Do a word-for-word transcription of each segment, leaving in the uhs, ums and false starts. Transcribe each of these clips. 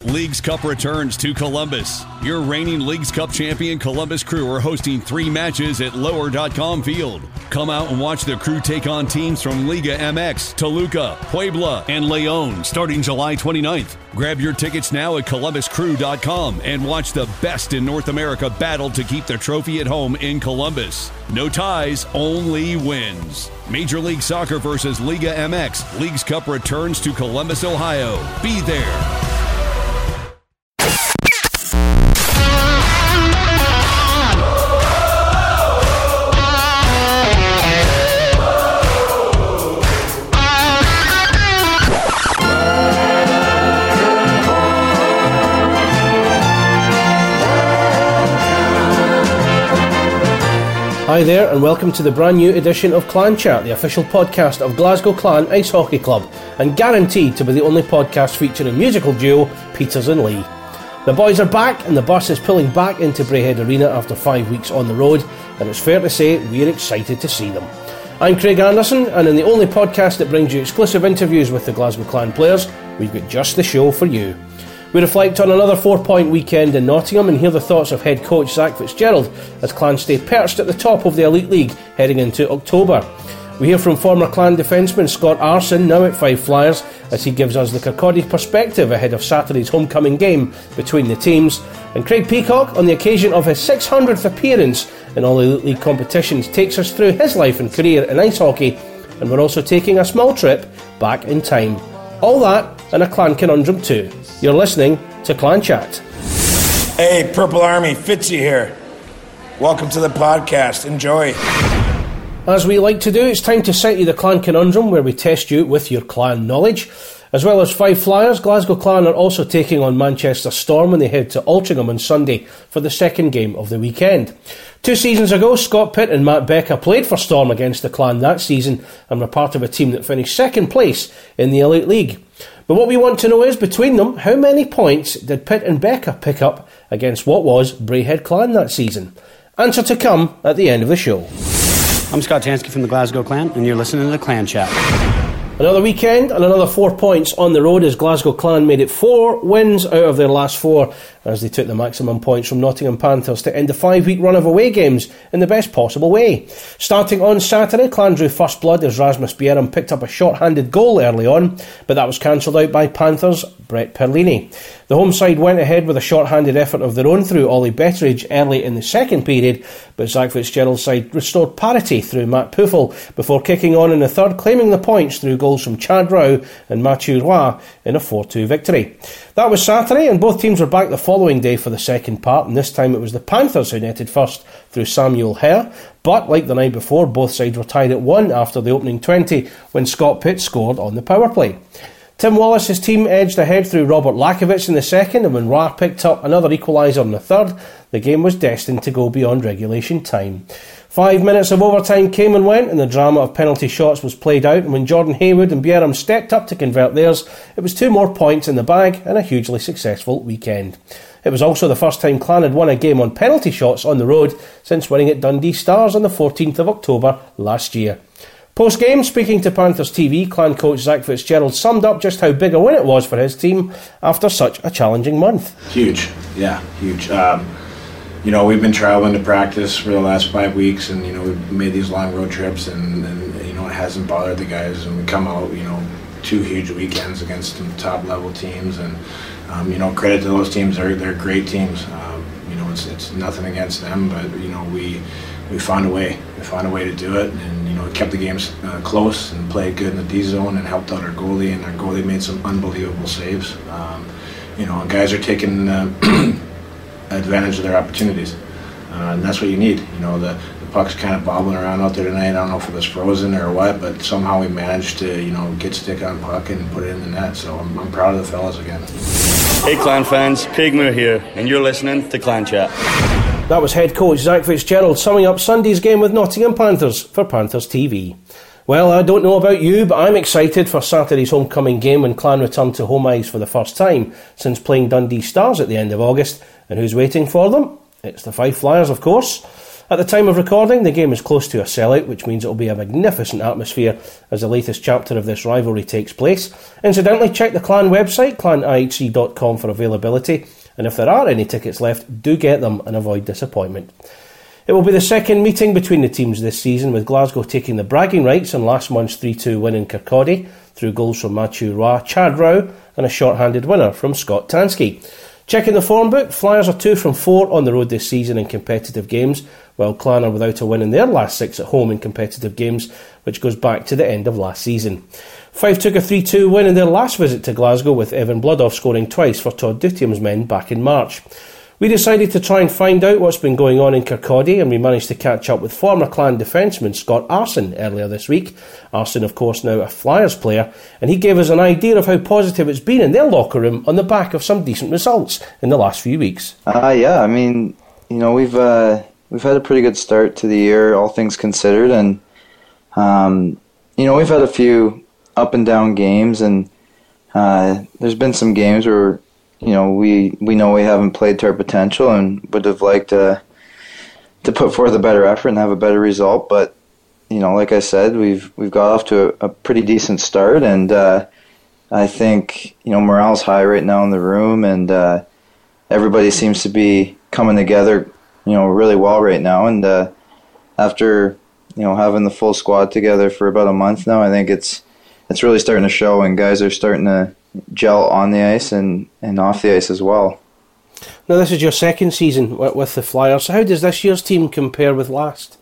Leagues Cup returns to Columbus. Your reigning Leagues Cup champion Columbus Crew are hosting three matches at lower dot com Field. Come out and watch the Crew take on teams from Liga M X, Toluca, Puebla, and León starting July twenty-ninth. Grab your tickets now at columbus crew dot com and watch the best in North America battle to keep the trophy at home in Columbus. No ties, only wins. Major League Soccer versus Liga M X. Leagues Cup returns to Columbus, Ohio. Be there. Hi there and welcome to the brand new edition of Clan Chat, the official podcast of Glasgow Clan Ice Hockey Club, and guaranteed to be the only podcast featuring musical duo Peters and Lee. The boys are back and the bus is pulling back into Braehead Arena after five weeks on the road, and it's fair to say we're excited to see them. I'm Craig Anderson, and in the only podcast that brings you exclusive interviews with the Glasgow Clan players, we've got just the show for you. We reflect on another four-point weekend in Nottingham and hear the thoughts of head coach Zach Fitzgerald as Clan stay perched at the top of the Elite League heading into October. We hear from former Clan defenceman Scott Arson, now at Five Flyers, as he gives us the Kirkcaldy perspective ahead of Saturday's homecoming game between the teams. And Craig Peacock, on the occasion of his six hundredth appearance in all Elite League competitions, takes us through his life and career in ice hockey, and we're also taking a small trip back in time. All that and a Clan conundrum too. You're listening to Clan Chat. Hey, Purple Army, Fitzy here. Welcome to the podcast. Enjoy. As we like to do, it's time to set you the Clan conundrum, where we test you with your Clan knowledge. As well as Five Flyers, Glasgow Clan are also taking on Manchester Storm when they head to Altrincham on Sunday for the second game of the weekend. Two seasons ago, Scott Pitt and Matt Becker played for Storm against the Clan that season and were part of a team that finished second place in the Elite League. But what we want to know is, between them, how many points did Pitt and Becker pick up against what was Braehead Clan that season? Answer to come at the end of the show. I'm Scott Tansky from the Glasgow Clan, and you're listening to the Clan Chat. Another weekend and another four points on the road as Glasgow Clan made it four wins out of their last four as they took the maximum points from Nottingham Panthers to end the five-week run of away games in the best possible way. Starting on Saturday, Clan drew first blood as Rasmus Bjerrum picked up a short-handed goal early on, but that was cancelled out by Panthers' Brett Perlini. The home side went ahead with a short-handed effort of their own through Ollie Betteridge early in the second period, but Zach Fitzgerald's side restored parity through Matt Puffel before kicking on in the third, claiming the points through goals from Chad Rowe and Mathieu Roy in a four two victory. That was Saturday, and both teams were back the following day for the second part, and this time it was the Panthers who netted first through Samuel Hare, but like the night before, both sides were tied at one after the opening twenty when Scott Pitt scored on the power play. Tim Wallace's team edged ahead through Robert Lakovic in the second, and when Roy picked up another equaliser in the third, the game was destined to go beyond regulation time. Five minutes of overtime came and went, and the drama of penalty shots was played out, and when Jordan Haywood and Bjerrum stepped up to convert theirs, it was two more points in the bag and a hugely successful weekend. It was also the first time Clan had won a game on penalty shots on the road since winning at Dundee Stars on the fourteenth of October last year. Post-game, speaking to Panthers T V, Clan coach Zach Fitzgerald summed up just how big a win it was for his team after such a challenging month. Huge, yeah, huge. Um, you know, we've been traveling to practice for the last five weeks, and you know, we've made these long road trips, and, and you know, it hasn't bothered the guys. And we come out, you know, two huge weekends against some top-level teams, and um, you know, credit to those teams. They're they're great teams. Um, you know, it's it's nothing against them, but you know, we. We found a way. We found a way to do it, and you know, kept the games uh, close and played good in the D zone and helped out our goalie. And our goalie made some unbelievable saves. Um, you know, guys are taking uh, advantage of their opportunities, uh, and that's what you need. You know, the, the puck's kind of bobbling around out there tonight. I don't know if it was frozen or what, but somehow we managed to, you know, get stick on puck and put it in the net. So I'm, I'm proud of the fellas again. Hey, Clan fans, Craig Moore here, and you're listening to Clan Chat. That was head coach Zach Fitzgerald summing up Sunday's game with Nottingham Panthers for Panthers T V. Well, I don't know about you, but I'm excited for Saturday's homecoming game when Clan return to home ice for the first time since playing Dundee Stars at the end of August. And who's waiting for them? It's the Five Flyers, of course. At the time of recording, the game is close to a sellout, which means it will be a magnificent atmosphere as the latest chapter of this rivalry takes place. Incidentally, check the Clan website, clan I H C dot com, for availability, and if there are any tickets left, do get them and avoid disappointment. It will be the second meeting between the teams this season, with Glasgow taking the bragging rights on last month's three two win in Kirkcaldy through goals from Matthew Roy, Chad Rowe and a short-handed winner from Scott Tansky. Checking the form book, Flyers are two from four on the road this season in competitive games, while Clan are without a win in their last six at home in competitive games, which goes back to the end of last season. Fife took a three two win in their last visit to Glasgow, with Evan Bloodoff scoring twice for Todd Dutium's men back in March. We decided to try and find out what's been going on in Kirkcaldy, and we managed to catch up with former Clan defenceman Scott Arson earlier this week. Arson, of course, now a Flyers player, and he gave us an idea of how positive it's been in their locker room on the back of some decent results in the last few weeks. Uh, yeah, I mean, you know, we've uh, we've had a pretty good start to the year, all things considered, and um, you know, we've had a few up and down games, and uh, there's been some games where, you know, we, we know we haven't played to our potential and would have liked to to put forth a better effort and have a better result. But, you know, like I said, we've we've got off to a, a pretty decent start, and uh, I think, you know, morale's high right now in the room, and uh, everybody seems to be coming together, you know, really well right now. And uh, after, you know, having the full squad together for about a month now, I think it's it's really starting to show, and guys are starting to gel on the ice and, and off the ice as well. Now, this is your second season with the Flyers. How does this year's team compare with last?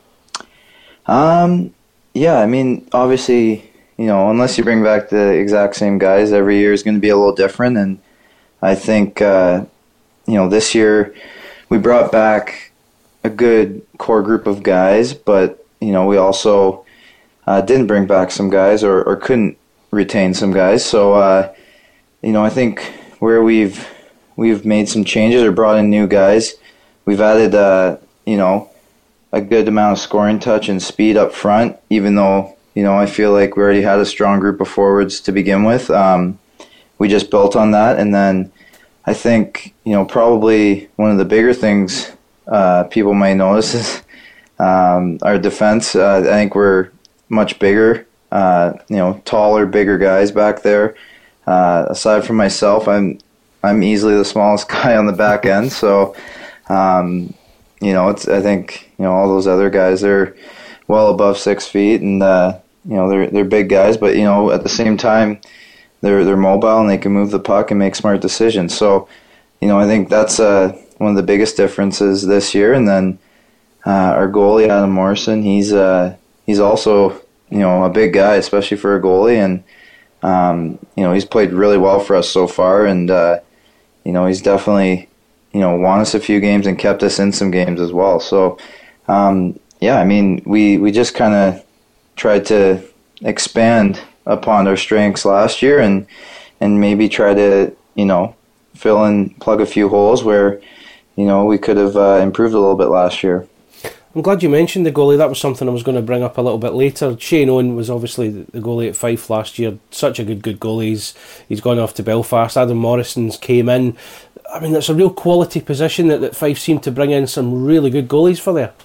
Um, yeah, I mean, obviously, you know, unless you bring back the exact same guys, every year is going to be a little different. And I think, uh, you know, this year we brought back a good core group of guys, but, you know, we also uh, didn't bring back some guys or, or couldn't retain some guys. So, uh, you know, I think where we've we've made some changes or brought in new guys, we've added, uh, you know, a good amount of scoring touch and speed up front, even though, you know, I feel like we already had a strong group of forwards to begin with. Um, we just built on that. And then I think, you know, probably one of the bigger things uh, people might notice is um, our defense. Uh, I think we're much bigger. Uh, you know, taller, bigger guys back there. Uh, aside from myself, I'm I'm easily the smallest guy on the back end. So, um, you know, it's I think you know all those other guys, they're well above six feet, and uh, you know they're they're big guys. But you know, at the same time, they're they're mobile and they can move the puck and make smart decisions. So, you know, I think that's uh, one of the biggest differences this year. And then uh, our goalie Adam Morrison, he's uh, he's also, you know, a big guy, especially for a goalie, and um, you know, he's played really well for us so far, and uh, you know, he's definitely, you know, won us a few games and kept us in some games as well. So, um, yeah, I mean, we, we just kind of tried to expand upon our strengths last year, and and maybe try to, you know, fill in, plug a few holes where, you know, we could have uh, improved a little bit last year. I'm glad you mentioned the goalie. That was something I was going to bring up a little bit later. Shane Owen was obviously the goalie at Fife last year. Such a good, good goalie. He's, he's gone off to Belfast. Adam Morrison's came in. I mean, it's a real quality position that, that Fife seem to bring in some really good goalies for there.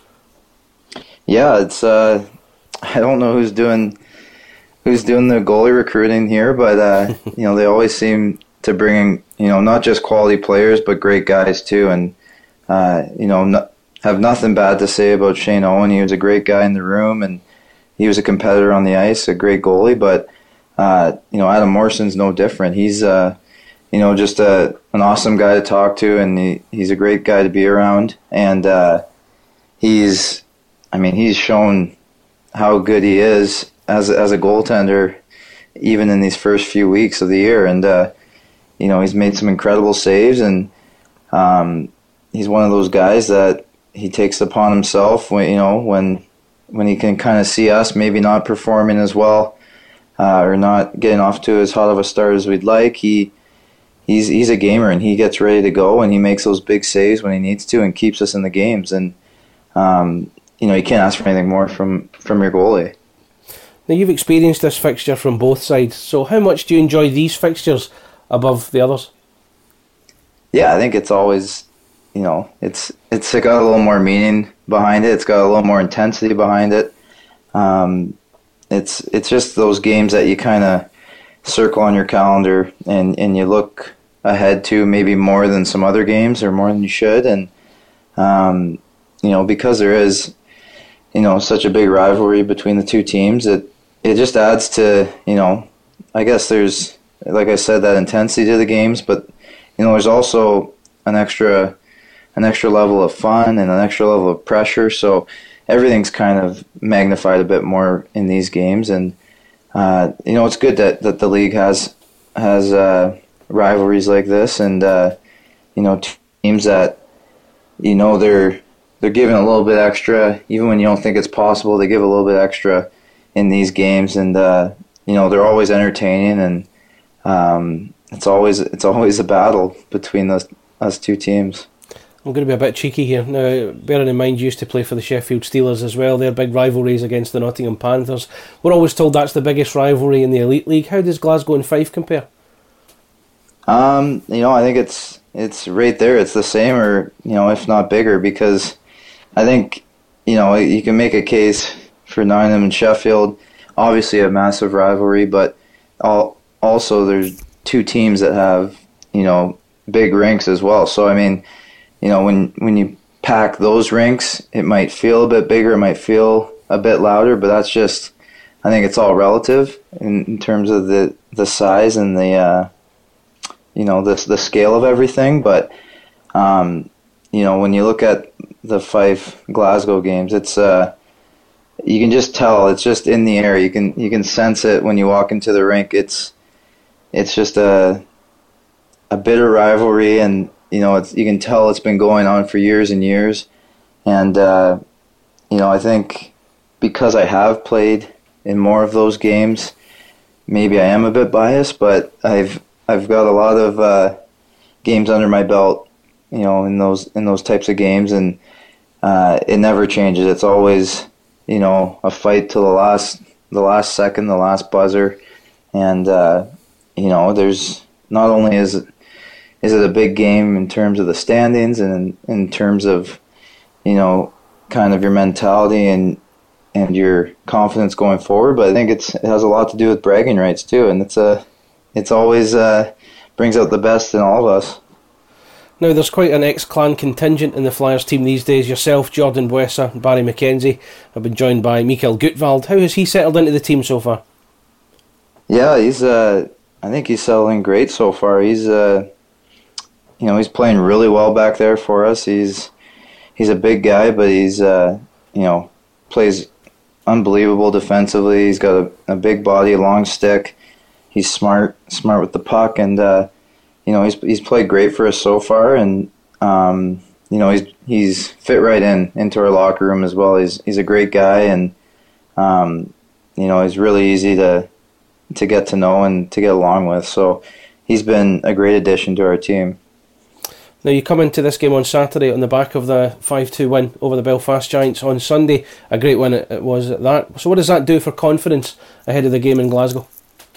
Yeah, it's. Uh, I don't know who's doing who's doing the goalie recruiting here, but uh, you know, they always seem to bring in, you know, not just quality players but great guys too. And uh, you know, no, have nothing bad to say about Shane Owen. He was a great guy in the room, and he was a competitor on the ice, a great goalie. But uh, you know, Adam Morrison's no different. He's uh, you know, just a an awesome guy to talk to, and he, he's a great guy to be around. And uh, he's, I mean, he's shown how good he is as as a goaltender, even in these first few weeks of the year. And uh, you know, he's made some incredible saves, and um, he's one of those guys that he takes upon himself when, you know, when when he can kind of see us maybe not performing as well uh, or not getting off to as hot of a start as we'd like. He he's he's a gamer, and he gets ready to go, and he makes those big saves when he needs to and keeps us in the games. And um, you know, you can't ask for anything more from, from your goalie. Now, you've experienced this fixture from both sides, so how much do you enjoy these fixtures above the others? Yeah, I think it's always, you know, it's it's got a little more meaning behind it. It's got a little more intensity behind it. Um, it's it's just those games that you kind of circle on your calendar and, and you look ahead to maybe more than some other games or more than you should. And, um, you know, because there is, you know, such a big rivalry between the two teams, it, it just adds to, you know, I guess there's, like I said, that intensity to the games, but, you know, there's also an extra, an extra level of fun and an extra level of pressure. So everything's kind of magnified a bit more in these games. And, uh, you know, it's good that, that the league has, has, uh, rivalries like this, and, uh, you know, teams that, you know, they're, they're giving a little bit extra, even when you don't think it's possible, they give a little bit extra in these games. And, uh, you know, they're always entertaining, and, um, it's always, it's always a battle between those, us two teams. I'm going to be a bit cheeky here. Now, bearing in mind you used to play for the Sheffield Steelers as well, their big rivalries against the Nottingham Panthers. We're always told that's the biggest rivalry in the Elite League. How does Glasgow and Fife compare? Um, you know, I think it's it's right there. It's the same, or, you know, if not bigger, because I think, you know, you can make a case for Nottingham and Sheffield. Obviously a massive rivalry, but all, also there's two teams that have, you know, big rinks as well. So, I mean, you know, when when you pack those rinks, it might feel a bit bigger, it might feel a bit louder, but that's just, I think it's all relative in, in terms of the, the size and the, uh, you know, the, the scale of everything. But, um, you know, when you look at the Fife Glasgow games, it's, uh, you can just tell, it's just in the air. You can, you can sense it when you walk into the rink. It's, it's just a, a bitter rivalry, and, you know, it's, you can tell it's been going on for years and years. And, uh, you know, I think because I have played in more of those games, maybe I am a bit biased, but I've I've got a lot of uh, games under my belt, you know, in those in those types of games, and uh, it never changes. It's always, you know, a fight till the last the last second, the last buzzer. And, uh, you know, there's not only is it, is it a big game in terms of the standings and in, in terms of, you know, kind of your mentality and and your confidence going forward, but I think it's it has a lot to do with bragging rights too, and it's a it's always uh, brings out the best in all of us. Now, there's quite an ex-Clan contingent in the Flyers team these days. Yourself, Jordan Buesa, Barry McKenzie have been joined by Mikael Gutwald. How has he settled into the team so far? Yeah, he's. Uh, I think he's settling great so far. He's. Uh, you know, he's playing really well back there for us. He's. He's a big guy, but he's. Uh, you know, plays unbelievable defensively. He's got a, a big body, a long stick. He's smart, smart with the puck, and uh, you know he's he's played great for us so far. And um, you know he's he's fit right in into our locker room as well. He's he's a great guy, and um, you know he's really easy to to get to know and to get along with. So he's been a great addition to our team. Now, you come into this game on Saturday on the back of the five two win over the Belfast Giants on Sunday. A great win it, it was at that. So what does that do for confidence ahead of the game in Glasgow?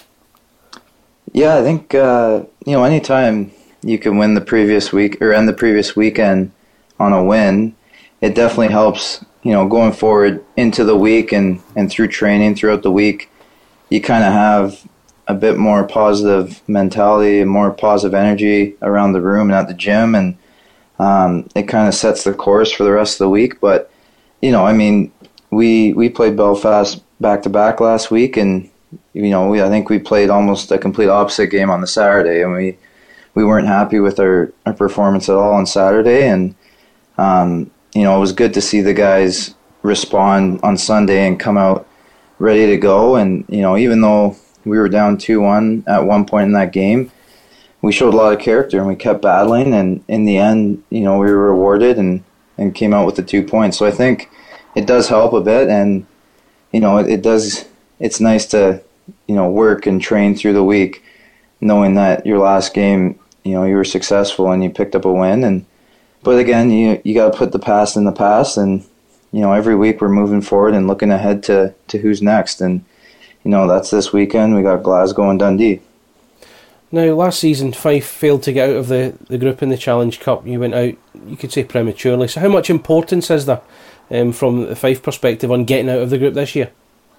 Yeah, I think, uh, you know, anytime you can win the previous week or end the previous weekend on a win, it definitely helps, you know, going forward into the week and, and through training throughout the week. You kind of have a bit more positive mentality and more positive energy around the room and at the gym, and um, it kind of sets the course for the rest of the week. But, you know, I mean, we we played Belfast back-to-back last week, and, you know, we I think we played almost a complete opposite game on the Saturday, and we, we weren't happy with our, our performance at all on Saturday. And, um, you know, it was good to see the guys respond on Sunday and come out ready to go. And, you know, even though we were down two one at one point in that game, we showed a lot of character and we kept battling, and in the end, you know, we were rewarded and, and came out with the two points. So I think it does help a bit, and, you know, it, it does, it's nice to, you know, work and train through the week knowing that your last game, you know, you were successful and you picked up a win. And but again, you you got to put the past in the past, and, you know, every week we're moving forward and looking ahead to, to who's next. And, you know, that's this weekend. We got Glasgow and Dundee. Now, last season, Fife failed to get out of the, the group in the Challenge Cup. You went out, you could say, prematurely. So how much importance is there um, from the Fife perspective on getting out of the group this year?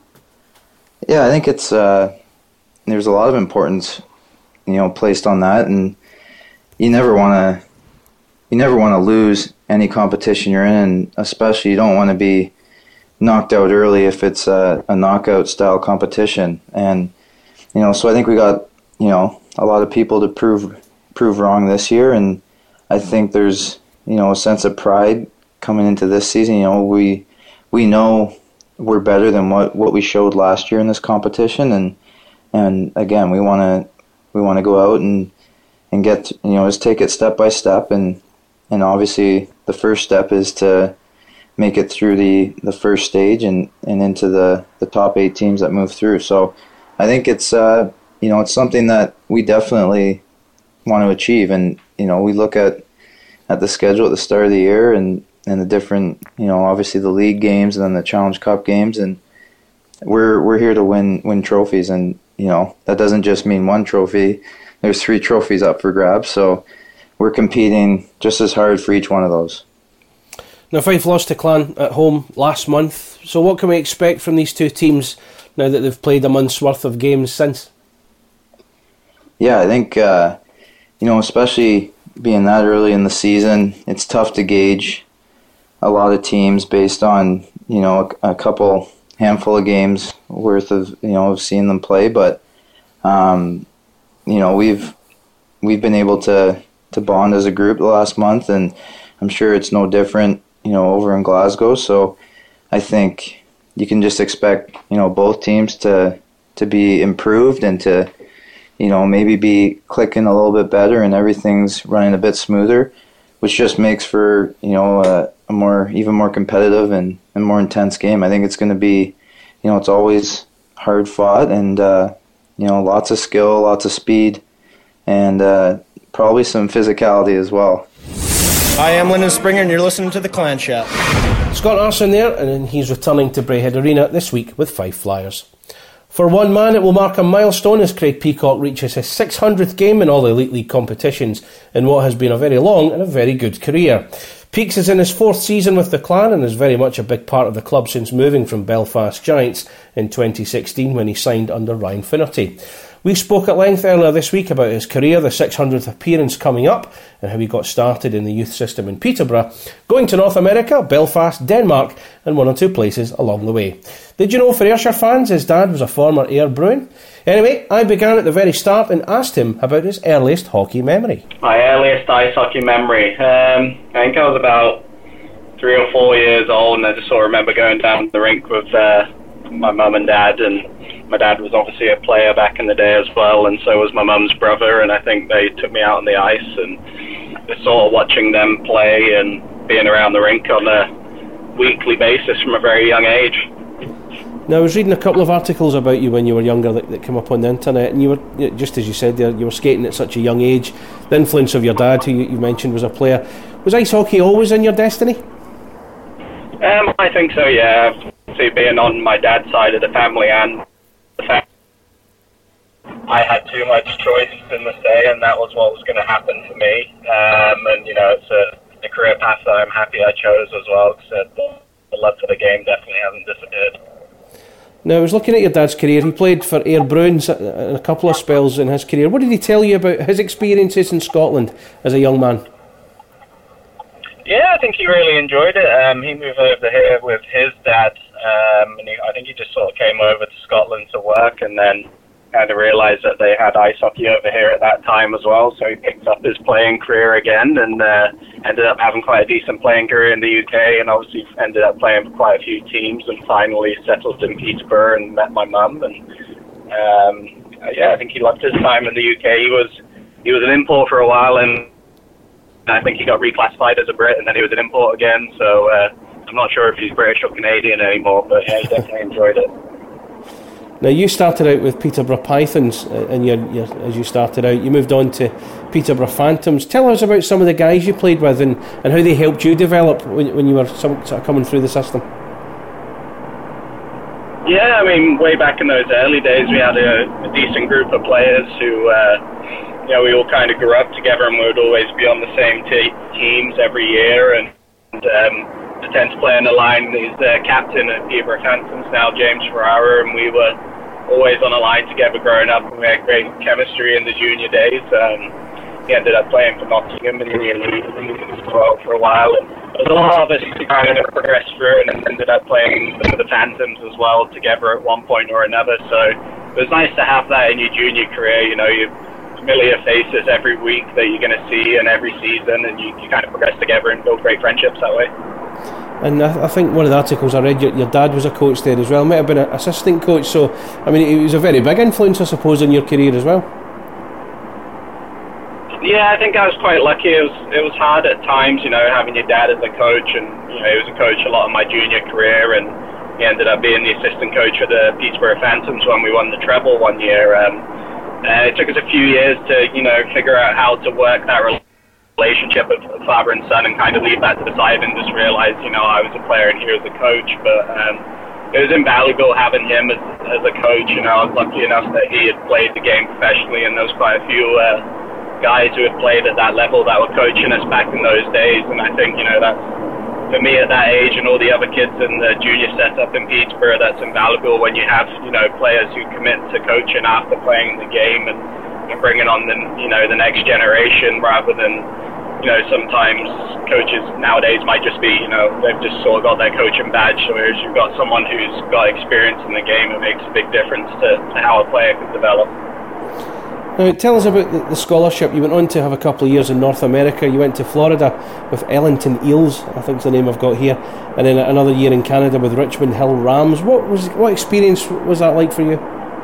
Yeah, I think it's uh, there's a lot of importance, you know, placed on that, and you never want to you never want to lose any competition you're in, and especially you don't want to be knocked out early if it's a, a knockout style competition. And you know, so I think we got, you know, a lot of people to prove prove wrong this year, and I think there's, you know, a sense of pride coming into this season. You know, we we know we're better than what, what we showed last year in this competition, and and again we want to we want to go out and and get, you know, just take it step by step, and and obviously the first step is to make it through the, the first stage and, and into the, the top eight teams that move through. So I think it's uh, you know, it's something that we definitely want to achieve, and you know, we look at at the schedule at the start of the year and and the different, you know, obviously the league games and then the Challenge Cup games, and we're we're here to win win trophies, and you know, that doesn't just mean one trophy. There's three trophies up for grabs, so we're competing just as hard for each one of those. Now, Fife lost to Clan at home last month, so what can we expect from these two teams now that they've played a month's worth of games since? Yeah, I think uh, you know, especially being that early in the season, it's tough to gauge a lot of teams based on, you know, a, a couple handful of games worth of, you know, of seeing them play. But um, you know, we've we've been able to to bond as a group the last month, and I'm sure it's no different, you know, over in Glasgow. So I think you can just expect, you know, both teams to to be improved and to, you know, maybe be clicking a little bit better and everything's running a bit smoother, which just makes for, you know, a, a more, even more competitive and, and more intense game. I think it's going to be, you know, it's always hard fought, and, uh, you know, lots of skill, lots of speed, and uh, probably some physicality as well. Hi, I'm Lyndon Springer, and you're listening to The Clan Chat. Scott Arson there, and he's returning to Braehead Arena this week with Fife Flyers. For one man, it will mark a milestone as Craig Peacock reaches his six hundredth game in all Elite League competitions in what has been a very long and a very good career. Peaks is in his fourth season with the Clan and is very much a big part of the club since moving from Belfast Giants in twenty sixteen when he signed under Ryan Finnerty. We spoke at length earlier this week about his career, the six hundredth appearance coming up, and how he got started in the youth system in Peterborough, going to North America, Belfast, Denmark, and one or two places along the way. Did you know, for Ayrshire fans, his dad was a former Ayr Bruin? Anyway, I began at the very start and asked him about his earliest hockey memory. My earliest ice hockey memory? Um, I think I was about three or four years old, and I just sort of remember going down the rink with uh, my mum and dad, and my dad was obviously a player back in the day as well, and so was my mum's brother, and I think they took me out on the ice, and just sort of watching them play and being around the rink on a weekly basis from a very young age. Now, I was reading a couple of articles about you when you were younger that, that came up on the internet, and you were, just as you said there, you were skating at such a young age. The influence of your dad, who you, you mentioned was a player. Was ice hockey always in your destiny? Um, I think so, yeah. See, being on my dad's side of the family and the fact I had too much choice in the say, and that was what was going to happen to me. Um, and, you know, it's a, a career path that I'm happy I chose as well, because the, the love for the game definitely hasn't disappeared. Now, I was looking at your dad's career. He played for Ayr Bruins in a couple of spells in his career. What did he tell you about his experiences in Scotland as a young man? Yeah, I think he really enjoyed it. Um, he moved over here with his dad, um, and he, I think he just sort of came over to Scotland to work, and then kind of realised that they had ice hockey over here at that time as well, so he picked up his playing career again, and uh, ended up having quite a decent playing career in the U K, and obviously ended up playing for quite a few teams, and finally settled in Peterborough and met my mum, and um, yeah, I think he loved his time in the U K. He was he was an import for a while, and I think he got reclassified as a Brit, and then he was an import again, so uh, I'm not sure if he's British or Canadian anymore, but yeah, he definitely enjoyed it. Now, you started out with Peterborough Pythons, uh, and your, your, as you started out, you moved on to Peterborough Phantoms. Tell us about some of the guys you played with and, and how they helped you develop when, when you were some, sort of coming through the system. Yeah, I mean, way back in those early days, we had a, a decent group of players who, uh, you know, we all kind of grew up together, and we would always be on the same t- teams every year, and, and um, the tenth player in the line is the captain at Peterborough Phantoms now, James Ferrara, and we were always on a line together growing up, and we had great chemistry in the junior days. Um, he ended up playing for Nottingham in the elite league as well for a while, and there was a lot of us who kind of progressed through and ended up playing for the Phantoms as well together at one point or another. So it was nice to have that in your junior career. You know, you familiar faces every week that you're going to see and every season, and you, you kind of progress together and build great friendships that way. And I, I think one of the articles I read, your, your dad was a coach there as well, might have been an assistant coach, so I mean he was a very big influence, I suppose, in your career as well. Yeah, I think I was quite lucky. It was it was hard at times, you know, having your dad as a coach, and you know he was a coach a lot of my junior career, and he ended up being the assistant coach of the Peterborough Phantoms when we won the treble one year. Um, uh, it took us a few years to, you know, figure out how to work that relationship of father and son, and kind of leave that to the side and just realize, you know, I was a player and he was a coach. But um, it was invaluable having him as as a coach. You know, I was lucky enough that he had played the game professionally, and there was quite a few Uh, guys who had played at that level that were coaching us back in those days. And I think, you know, that's, for me at that age and all the other kids in the junior setup in Peterborough, that's invaluable when you have, you know, players who commit to coaching after playing the game, and, and bringing on the, you know, the next generation, rather than, you know, sometimes coaches nowadays might just be, you know, they've just sort of got their coaching badge, whereas you've got someone who's got experience in the game. It makes a big difference to, to how a player can develop. Now, tell us about the, the scholarship. You went on to have a couple of years in North America. You went to Florida with Ellington Eels, I think is the name I've got here, and then another year in Canada with Richmond Hill Rams. What was what experience was that like for you?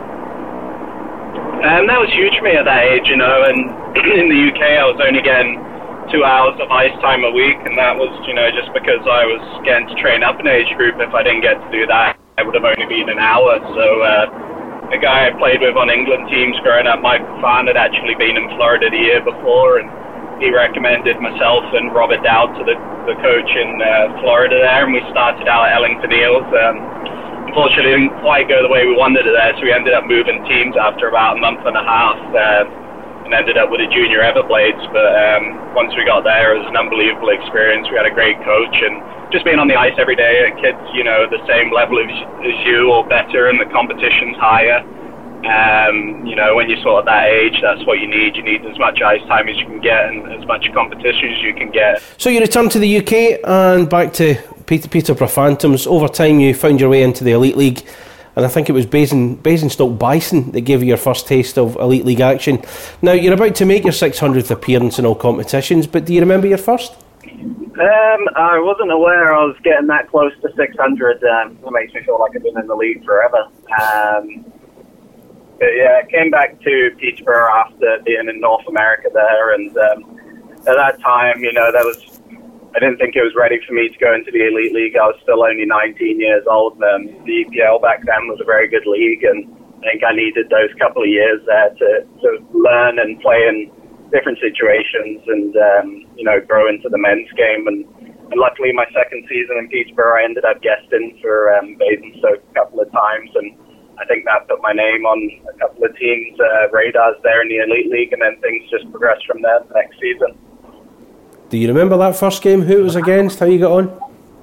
Um, that was huge for me at that age, you know. And in the U K, I was only getting two hours of ice time a week, and that was, you know, just because I was getting to train up an age group. If I didn't get to do that, I would have only been an hour. So. Uh, The guy I played with on England teams growing up, Michael Fan, had actually been in Florida the year before, and he recommended myself and Robert Dowd to the, the coach in uh, Florida there, and we started out at Ellington Eels. Um, unfortunately, it didn't quite go the way we wanted it there, so we ended up moving teams after about a month and a half, uh, and ended up with the Junior Everblades. But um, once we got there, it was an unbelievable experience. We had a great coach, and just being on the ice every day, kids, you know, the same level as, as you or better, and the competition's higher. Um, you know, when you're sort of that age, that's what you need. You need as much ice time as you can get, and as much competition as you can get. So you returned to the U K and back to Peter, Peterborough Phantoms. Over time, you found your way into the Elite League, and I think it was Basing, Basingstoke Bison that gave you your first taste of Elite League action. Now, you're about to make your six hundredth appearance in all competitions, but do you remember your first? Um, I wasn't aware I was getting that close to six hundred. Um, it makes me feel like I've been in the league forever. Um, but yeah, I came back to Peterborough after being in North America there, and um, at that time, you know, that was I didn't think it was ready for me to go into the Elite League. I was still only nineteen years old. Um, the E P L back then was a very good league, and I think I needed those couple of years there to, to learn and play in different situations, and um, you know, grow into the men's game. And, and luckily, my second season in Peterborough, I ended up guesting for um, Basingstoke a couple of times, and I think that put my name on a couple of teams' uh, radars there in the Elite League, and then things just progressed from there the next season. Do you remember that first game? Who it was against? How you got on?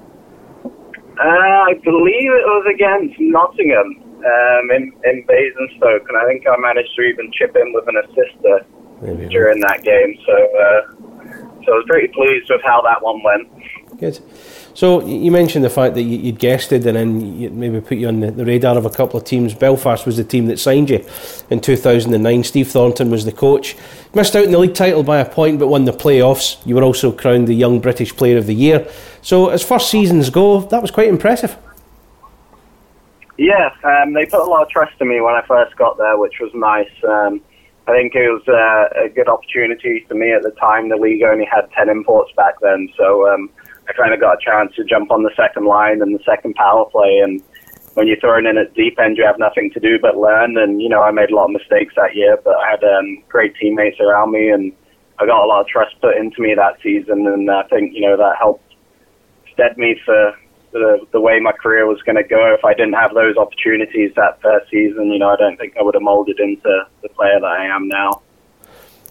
Uh, I believe it was against Nottingham um, in, in Basingstoke, and I think I managed to even chip in with an assist uh, during that game. So, uh, so I was pretty pleased with how that one went. Good. So you mentioned the fact that you'd guested and then you maybe put you on the, the radar of a couple of teams. Belfast was the team that signed you in two thousand nine. Steve Thornton was the coach. Missed out in the league title by a point but won the playoffs. You were also crowned the Young British Player of the Year. So as first seasons go, that was quite impressive. Yeah, um, they put a lot of trust in me when I first got there, which was nice. Um, I think it was uh, a good opportunity for me at the time. The league only had ten imports back then, so um, I kind of got a chance to jump on the second line and the second power play. And when you're thrown in at deep end, you have nothing to do but learn. And, you know, I made a lot of mistakes that year, but I had um, great teammates around me, and I got a lot of trust put into me that season. And I think, you know, that helped stead me for the, the way my career was going to go. If I didn't have those opportunities that first season, you know, I don't think I would have molded into the player that I am now.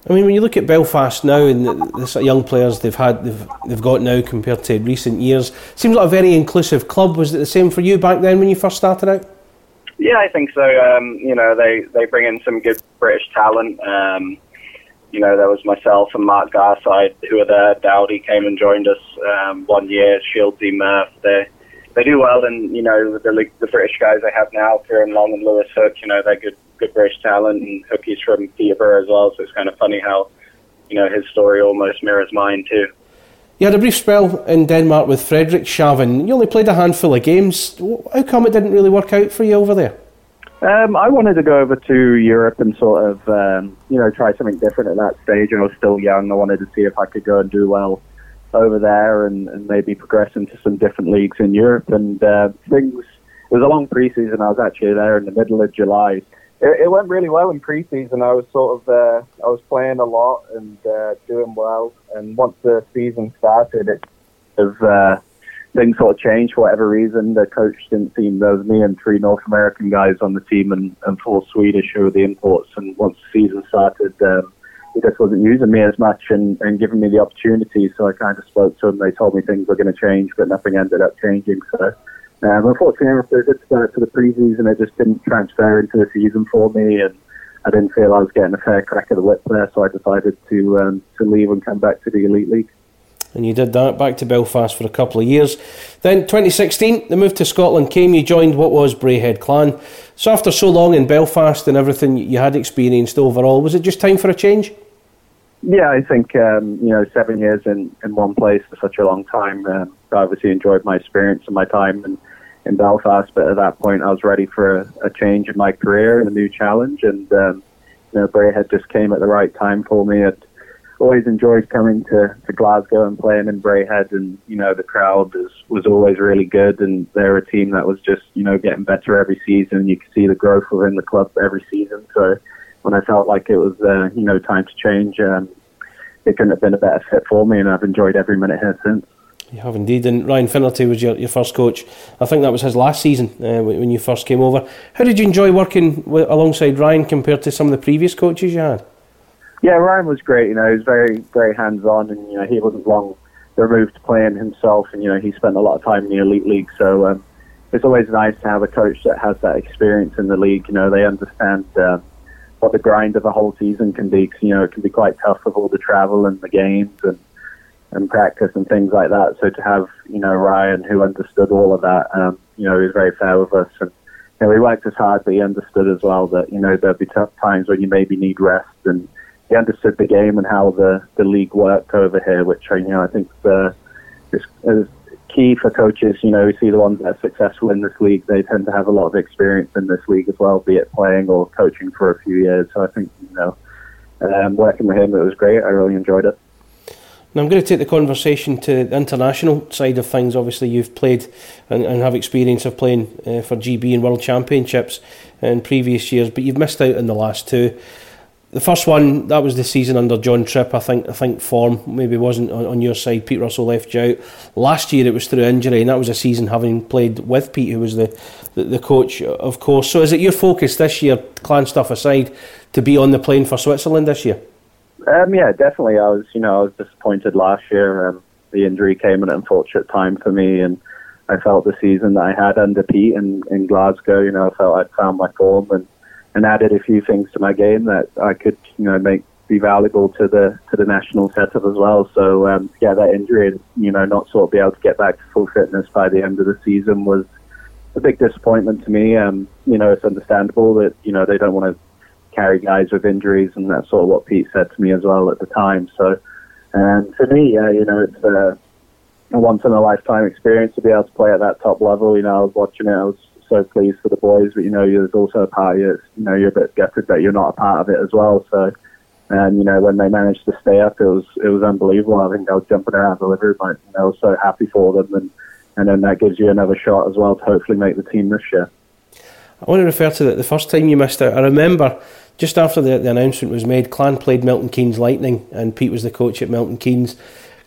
I mean, when you look at Belfast now and the, the sort of young players they've had, they've they've got now compared to recent years, seems like a very inclusive club. Was it the same for you back then when you first started out? Yeah, I think so. Um, you know, they, they bring in some good British talent. Um, you know, there was myself and Mark Garside who were there. Dowdy came and joined us um, one year. Shieldsy, Murph, they they do well. And you know, the the British guys they have now, Kieran Long and Lewis Hook, you know, they're good good British talent, and Hookie's from Peterborough as well. So it's kind of funny how, you know, his story almost mirrors mine too. You had a brief spell in Denmark with Fredrik Schaven. You only played a handful of games. How come it didn't really work out for you over there? Um, I wanted to go over to Europe and sort of, um, you know, try something different at that stage. I was still young. I wanted to see if I could go and do well over there and, and maybe progress into some different leagues in Europe. And uh, things, it was a long pre-season. I was actually there in the middle of July. It, it went really well in pre-season. I was sort of, uh, I was playing a lot and uh, doing well. And once the season started, it was, uh, things sort of changed for whatever reason. The coach didn't seem, there was me and three North American guys on the team and, and four Swedish who were the imports. And once the season started, um, he just wasn't using me as much and, and giving me the opportunity. So I kind of spoke to them. They told me things were going to change, but nothing ended up changing. So um, unfortunately, after a good start to the pre-season, it just didn't transfer into the season for me. And I didn't feel I was getting a fair crack of the whip there. So I decided to, um, to leave and come back to the Elite League. And you did that, back to Belfast for a couple of years. Then twenty sixteen, the move to Scotland came, you joined what was Braehead Clan. So after so long in Belfast and everything you had experienced overall, was it just time for a change? Yeah, I think, um, you know, seven years in, in one place for such a long time. Um, I obviously enjoyed my experience and my time in, in Belfast, but at that point I was ready for a, a change in my career and a new challenge. And, um, you know, Braehead just came at the right time for me. I'd always enjoyed coming to, to Glasgow and playing in Braehead, and, you know, the crowd was, was always really good, and they're a team that was just, you know, getting better every season. You could see the growth within the club every season. So when I felt like it was, uh, you know, time to change, um, it couldn't have been a better fit for me, and I've enjoyed every minute here since. You have indeed, and Ryan Finnerty was your, your first coach. I think that was his last season uh, when you first came over. How did you enjoy working with, alongside Ryan compared to some of the previous coaches you had? Yeah, Ryan was great. You know, he was very, very hands-on, and, you know, he wasn't long removed playing himself, and, you know, he spent a lot of time in the Elite League. So um, it's always nice to have a coach that has that experience in the league. You know, they understand uh, what the grind of a whole season can be. 'Cause, you know, it can be quite tough with all the travel and the games and, and practice and things like that. So to have, you know, Ryan, who understood all of that, um, you know, he was very fair with us. And, you know, he worked as hard, but he understood as well that, you know, there'd be tough times when you maybe need rest, and he understood the game and how the, the league worked over here, which, you know, I think uh, is, is key for coaches. You know, we see the ones that are successful in this league, they tend to have a lot of experience in this league as well, be it playing or coaching for a few years. So I think, you know, um, working with him, it was great. I really enjoyed it. Now I'm going to take the conversation to the international side of things. Obviously you've played and, and have experience of playing uh, for G B and World Championships in previous years, but you've missed out in the last two. The first one, that was the season under John Tripp. I think I think form maybe wasn't on, on your side. Pete Russell left you out. Last year it was through injury, and that was a season having played with Pete, who was the, the, the coach, of course. So is it your focus this year, clan stuff aside, to be on the plane for Switzerland this year? Um, yeah, definitely. I was, you know, I was disappointed last year. Um, the injury came at an unfortunate time for me, and I felt the season that I had under Pete in, in Glasgow, you know, I felt I'd found my form and and added a few things to my game that I could, you know, make be valuable to the to the national setup as well. So um, yeah, that injury and, you know, not sort of be able to get back to full fitness by the end of the season was a big disappointment to me. Um, you know, it's understandable that, you know, they don't want to carry guys with injuries, and that's sort of what Pete said to me as well at the time. So um, for me, uh, you know, it's a, a once in a lifetime experience to be able to play at that top level. You know, I was watching it, I was so pleased for the boys, but, you know, there's also a part of you, you know, you're a bit gutted that you're not a part of it as well. So, and, you know, when they managed to stay up, it was it was unbelievable. I think I was jumping around the living room, like, you know, I was so happy for them, and, and then that gives you another shot as well to hopefully make the team this year. I want to refer to the, the first time you missed out. I remember just after the, the announcement was made, Clan played Milton Keynes Lightning, and Pete was the coach at Milton Keynes.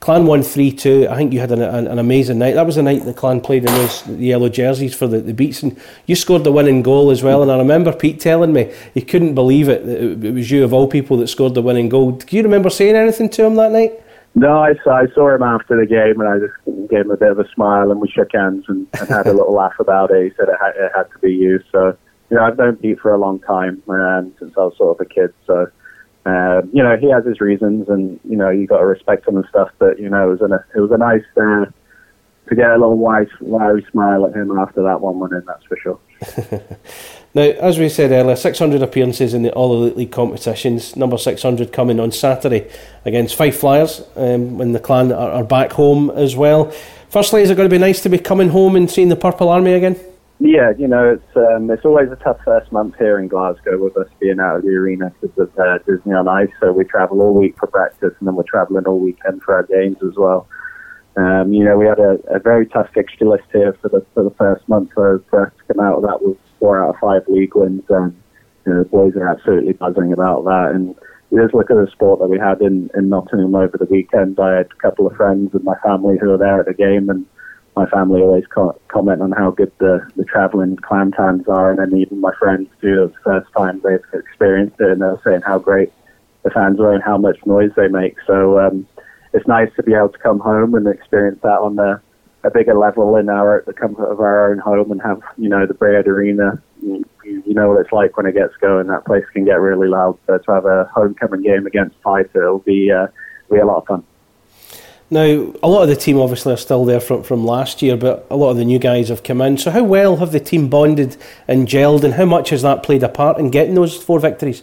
Clan won three two. I think you had an, an, an amazing night. That was the night the Clan played in those the yellow jerseys for the, the Beats, and you scored the winning goal as well. And I remember Pete telling me he couldn't believe it, that it, it was you of all people that scored the winning goal. Do you remember saying anything to him that night? No, I saw, I saw him after the game, and I just gave him a bit of a smile, and we shook hands and, and had a little laugh about it. He said it had, it had to be you. So, you know, I've known Pete for a long time, um, since I was sort of a kid. So, um, you know, he has his reasons, and you know, you got to respect him and stuff. But you know, it was a it was a nice uh, to get a little wide, wiry smile at him after that one went in. That's for sure. Now, as we said earlier, six hundred appearances in the All Elite League competitions. Number six hundred coming on Saturday against Fife Flyers, um, when the Clan are, are back home as well. Firstly, is it going to be nice to be coming home and seeing the Purple Army again? Yeah, you know, it's um, it's always a tough first month here in Glasgow with us being out of the arena because of uh, Disney on Ice. So we travel all week for practice, and then we're travelling all weekend for our games as well. Um, you know, we had a, a very tough fixture list here for the for the first month. So for us to come out of that was four out of five league wins, and you know, the boys are absolutely buzzing about that. And you just look at the sport that we had in, in Nottingham over the weekend. I had a couple of friends and my family who were there at the game, and my family always co- comment on how good the, the travelling Clan fans are, and then even my friends do. It was the first time they've experienced it, and they were saying how great the fans are and how much noise they make. So um, it's nice to be able to come home and experience that on the, a bigger level in our the comfort of our own home, and have, you know, the Brayhead Arena. You, you know what it's like when it gets going. That place can get really loud. So to have a homecoming game against Fife, it'll be uh, be a lot of fun. Now, a lot of the team obviously are still there from, from last year, but a lot of the new guys have come in. So how well have the team bonded and gelled, and how much has that played a part in getting those four victories?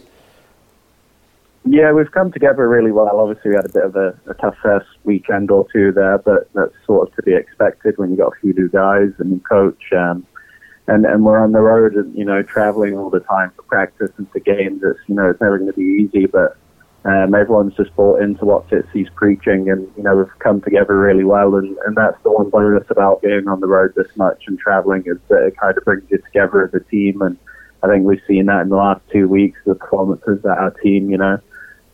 Yeah, we've come together really well. Obviously, we had a bit of a, a tough first weekend or two there, but that's sort of to be expected when you got a few new guys and new coach. Um, and, and we're on the road, and, you know, traveling all the time for practice and for games. It's, you know, it's never going to be easy, but Um, everyone's just bought into what Fitzy's preaching, and you know, we've come together really well, and, and that's the one bonus about being on the road this much and travelling, is that it kind of brings you together as a team. And I think we've seen that in the last two weeks, the performances that our team, you know,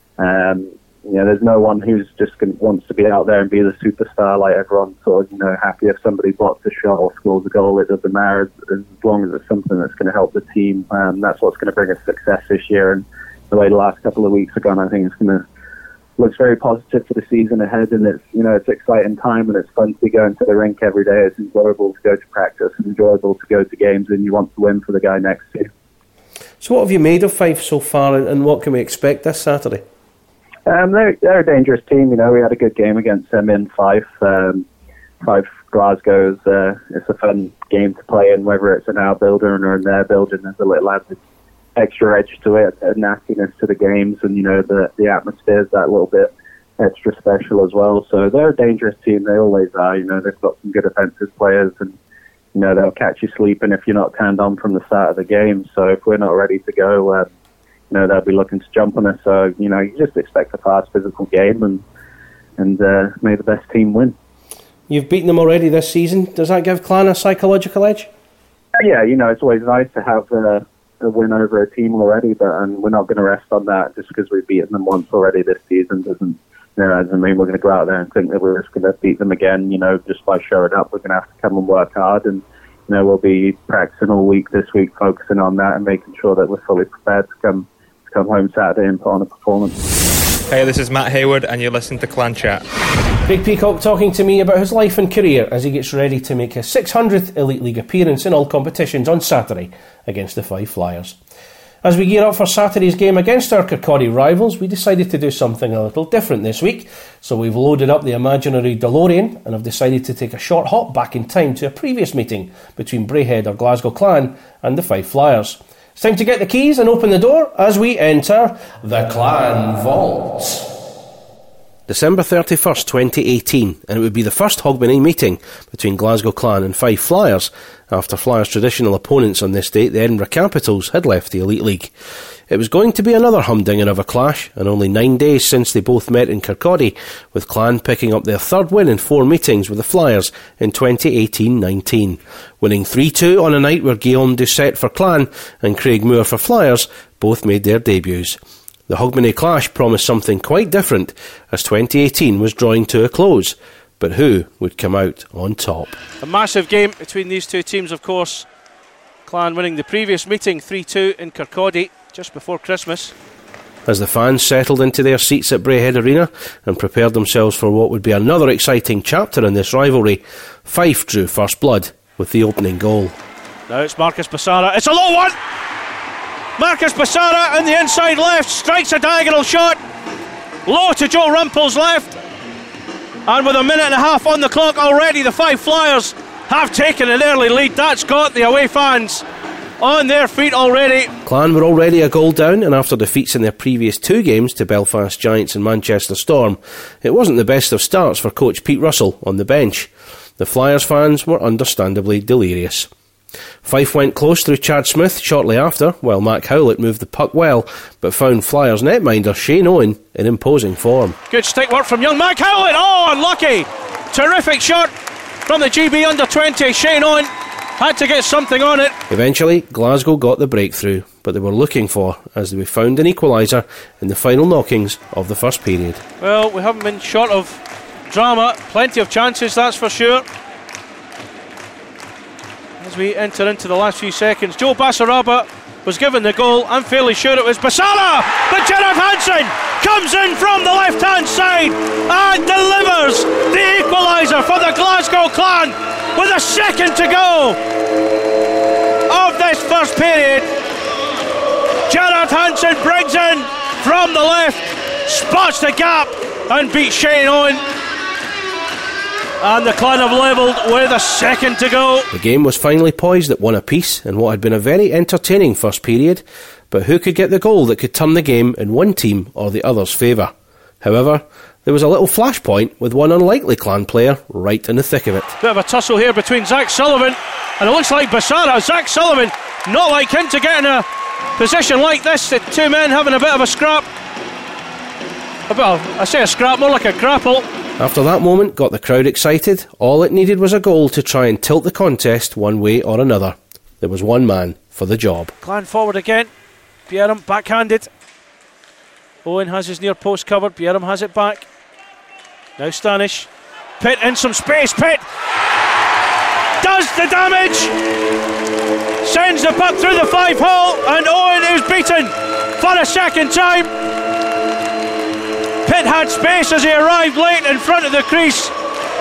um, you know, there's no one who's just gonna, wants to be out there and be the superstar. Like, everyone's sort of, you know, happy if somebody blocks a shot or scores a goal. It doesn't matter, as long as it's something that's going to help the team. Um, that's what's going to bring us success this year. And the way the last couple of weeks have gone, I think it's going to looks very positive for the season ahead, and it's, you know, it's an exciting time, and it's fun to be going to the rink every day. It's enjoyable to go to practice, and enjoyable to go to games, and you want to win for the guy next to you. So what have you made of Fife so far, and, and what can we expect this Saturday? Um, they're, they're a dangerous team. You know, we had a good game against them in Fife. Um, Fife Glasgow's uh, it's a fun game to play in, whether it's in our building or in their building. There's a little added extra edge to it, a nastiness to the games, and you know, the the atmosphere is that little bit extra special as well. So they're a dangerous team. They always are. You know, they've got some good offensive players, and you know, they'll catch you sleeping if you're not turned on from the start of the game. So if we're not ready to go, um, you know, they'll be looking to jump on us. So you know, you just expect a fast, physical game, and and uh, may the best team win. You've beaten them already this season. Does that give Clan a psychological edge? Yeah, you know, it's always nice to have Uh, a win over a team already, but and we're not going to rest on that just because we've beaten them once already this season. Doesn't, you know, doesn't mean we're going to go out there and think that we're just going to beat them again. You know, just by showing up, we're going to have to come and work hard, and you know, we'll be practicing all week this week, focusing on that and making sure that we're fully prepared to come to come home Saturday and put on a performance. Hey, this is Matt Hayward, and you're listening to Clan Chat. Craig Peacock talking to me about his life and career as he gets ready to make his six hundredth Elite League appearance in all competitions on Saturday against the Fife Flyers. As we gear up for Saturday's game against our Kirkcaldy rivals, we decided to do something a little different this week. So we've loaded up the imaginary DeLorean and have decided to take a short hop back in time to a previous meeting between Brayhead, our Glasgow Clan, and the Fife Flyers. It's time to get the keys and open the door as we enter the Clan Vault. December thirty-first, twenty eighteen, and it would be the first Hogmanay meeting between Glasgow Clan and Fife Flyers after Flyers' traditional opponents on this date, the Edinburgh Capitals, had left the Elite League. It was going to be another humdinger of a clash, and only nine days since they both met in Kirkcaldy, with Clan picking up their third win in four meetings with the Flyers in twenty eighteen nineteen, winning three two on a night where Guillaume Doucet for Clan and Craig Moore for Flyers both made their debuts. The Hogmanay clash promised something quite different as twenty eighteen was drawing to a close. But who would come out on top? A massive game between these two teams, of course. Clan winning the previous meeting three two in Kirkcaldy just before Christmas. As the fans settled into their seats at Braehead Arena and prepared themselves for what would be another exciting chapter in this rivalry, Fife drew first blood with the opening goal. Now it's Marcus Bassara. It's a low one! Marcus Bassara in the inside left strikes a diagonal shot. Low to Joe Rumpel's left. And with a minute and a half on the clock already, the Fife Flyers have taken an early lead. That's got the away fans on their feet already. Clan were already a goal down, and after defeats in their previous two games to Belfast Giants and Manchester Storm, it wasn't the best of starts for coach Pete Russell on the bench. The Flyers fans were understandably delirious. Fife went close through Chad Smith shortly after, while Mac Howlett moved the puck well, but found Flyers netminder Shane Owen in imposing form. Good stick work from young Mac Howlett. Oh, unlucky. Terrific shot from the G B under twenty. Shane Owen had to get something on it. Eventually, Glasgow got the breakthrough, but they were looking for, as they found an equaliser in the final knockings of the first period. Well, we haven't been short of drama. Plenty of chances, that's for sure. As we enter into the last few seconds, Joe Bassaraba was given the goal. I'm fairly sure it was Bassara, but Gerard Hansen comes in from the left-hand side and delivers the equaliser for the Glasgow Clan with a second to go of this first period. Gerard Hansen brings in from the left, spots the gap and beats Shane Owen. And the Clan have levelled with a second to go. The game was finally poised at one apiece in what had been a very entertaining first period, but who could get the goal that could turn the game in one team or the other's favour? However, there was a little flashpoint with one unlikely Clan player right in the thick of it. Bit of a tussle here between Zach Sullivan and it looks like Bassara. Zach Sullivan, not like him to get in a position like this. The two men having a bit of a scrap. A bit of, I say a scrap, more like a grapple. After that moment got the crowd excited, all it needed was a goal to try and tilt the contest one way or another. There was one man for the job. Clan forward again. Bjerrum backhanded. Owen has his near post covered. Bjerrum has it back. Now Stanish. Pitt in some space. Pitt does the damage. Sends the puck through the five hole and Owen is beaten for a second time. Pitt had space as he arrived late in front of the crease.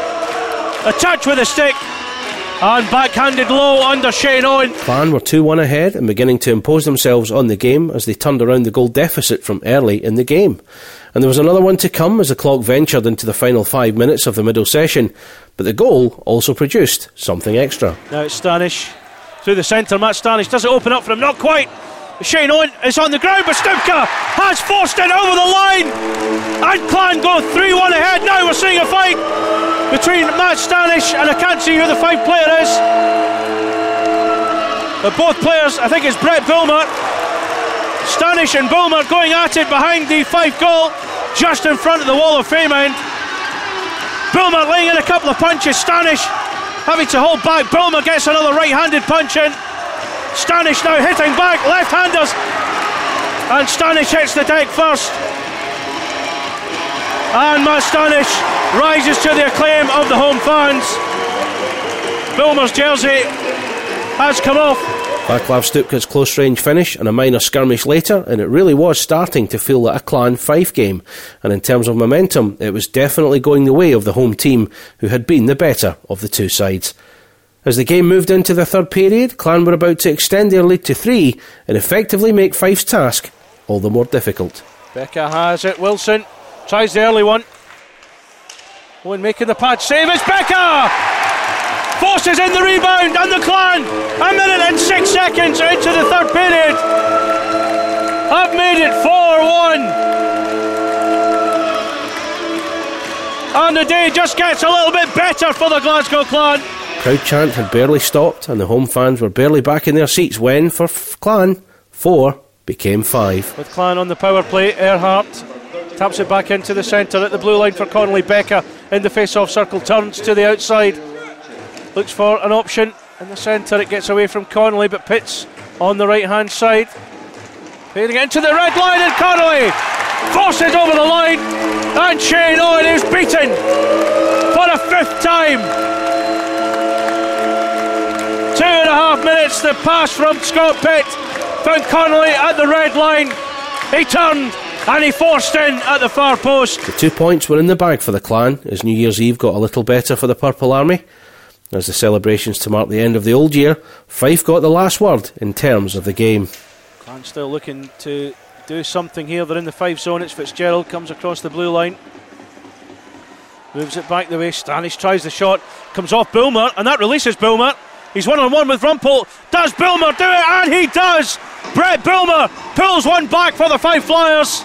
A touch with a stick and backhanded low under Shane Owen. Clan were two one ahead and beginning to impose themselves on the game as they turned around the goal deficit from early in the game. And there was another one to come as the clock ventured into the final five minutes of the middle session. But the goal also produced something extra. Now it's Stanish through the centre. Matt Stanish does it open up for him, not quite. Shane Owen is on the ground, but Stupka has forced it over the line and Clan go three one ahead. Now we're seeing a fight between Matt Stanish and I can't see who the Fife player is, but both players, I think it's Brett Bulmer. Stanish and Bulmer going at it behind the Fife goal just in front of the Wall of Fame end. Bulmer laying in a couple of punches, Stanish having to hold back. Bulmer gets another right-handed punch in. Stanish now hitting back, left-handers, and Stanish hits the deck first. And Matt Stanish rises to the acclaim of the home fans. Bulmer's jersey has come off. Vaclav Stupka's close-range finish and a minor skirmish later, and it really was starting to feel like a Clan Fife game. And in terms of momentum, it was definitely going the way of the home team, who had been the better of the two sides. As the game moved into the third period, Clan were about to extend their lead to three and effectively make Fife's task all the more difficult. Becca has it, Wilson tries the early one. Owen making the pad save, it's Becca! Forces in the rebound and the Clan, a minute and six seconds into the third period, have made it four one. And the day just gets a little bit better for the Glasgow Clan. Crowd chant had barely stopped and the home fans were barely back in their seats when, for F- Clan, four became five. With Clan on the power play, Earhart taps it back into the centre at the blue line for Connolly. Becca in the face-off circle, turns to the outside, looks for an option in the centre. It gets away from Connolly, but Pitts on the right-hand side. Fading into the red line, and Connolly forces over the line, and Shane Owen is beaten for a fifth time. Two and a half minutes, the pass from Scott Pitt found Connolly at the red line. He turned and he forced in at the far post. The two points were in the bag for the Clan as New Year's Eve got a little better for the Purple Army. As the celebrations to mark the end of the old year, Fife got the last word in terms of the game. Clan still looking to do something here. They're in the five zone. It's Fitzgerald, comes across the blue line, moves it back the way. Stanish tries the shot, comes off Bulmer, and that releases Bulmer. He's one on one with Rumpel. Does Bulmer do it? And he does! Brett Bulmer pulls one back for the Fife Flyers.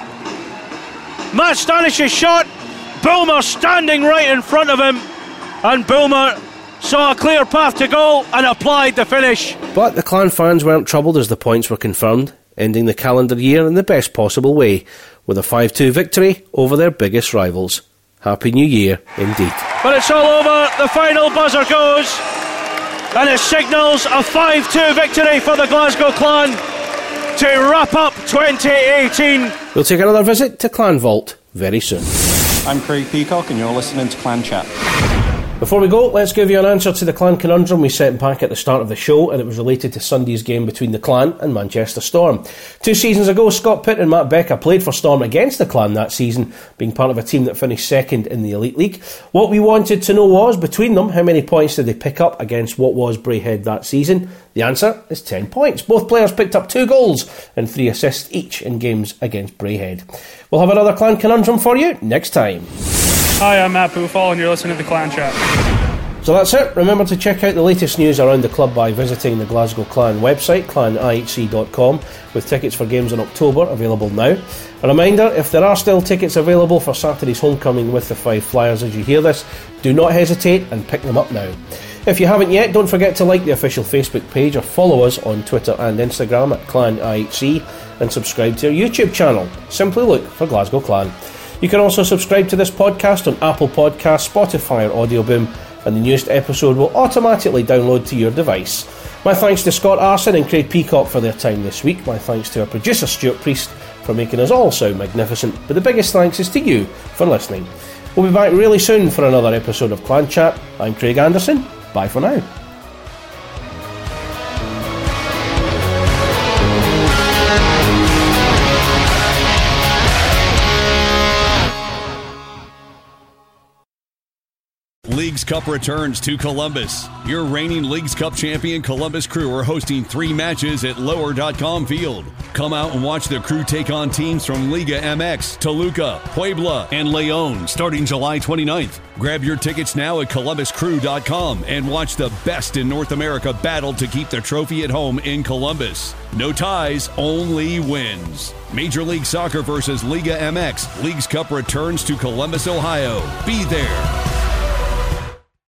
Matt Stanish's shot, Bulmer standing right in front of him, and Bulmer saw a clear path to goal and applied the finish. But the Clan fans weren't troubled as the points were confirmed, ending the calendar year in the best possible way, with a five two victory over their biggest rivals. Happy New Year indeed. But it's all over, the final buzzer goes, and it signals a five two victory for the Glasgow Clan to wrap up twenty eighteen. We'll take another visit to Clan Vault very soon. I'm Craig Peacock and you're listening to Clan Chat. Before we go, let's give you an answer to the Clan conundrum we set back at the start of the show, and it was related to Sunday's game between the Clan and Manchester Storm. Two seasons ago, Scott Pitt and Matt Becca played for Storm against the Clan that season, being part of a team that finished second in the Elite League. What we wanted to know was, between them, how many points did they pick up against what was Braehead that season? The answer is ten points. Both players picked up two goals and three assists each in games against Braehead. We'll have another Clan conundrum for you next time. Hi, I'm Matt Poofall and you're listening to Clan Chat. So that's it. Remember to check out the latest news around the club by visiting the Glasgow Clan website, clan I H C dot com, with tickets for games in October available now. A reminder, if there are still tickets available for Saturday's homecoming with the Fife Flyers as you hear this, do not hesitate and pick them up now. If you haven't yet, don't forget to like the official Facebook page or follow us on Twitter and Instagram at Clan I H C and subscribe to our YouTube channel. Simply look for Glasgow Clan. You can also subscribe to this podcast on Apple Podcasts, Spotify or Audioboom, and the newest episode will automatically download to your device. My thanks to Scott Arson and Craig Peacock for their time this week. My thanks to our producer Stuart Priest for making us all sound magnificent. But the biggest thanks is to you for listening. We'll be back really soon for another episode of Clan Chat. I'm Craig Anderson. Bye for now. Leagues Cup returns to Columbus. Your reigning Leagues Cup champion Columbus Crew are hosting three matches at lower dot com Field. Come out and watch the Crew take on teams from Liga M X, Toluca, Puebla, and León starting July twenty-ninth. Grab your tickets now at columbus crew dot com and watch the best in North America battle to keep the trophy at home in Columbus. No ties, only wins. Major League Soccer versus Liga M X. Leagues Cup returns to Columbus, Ohio. Be there.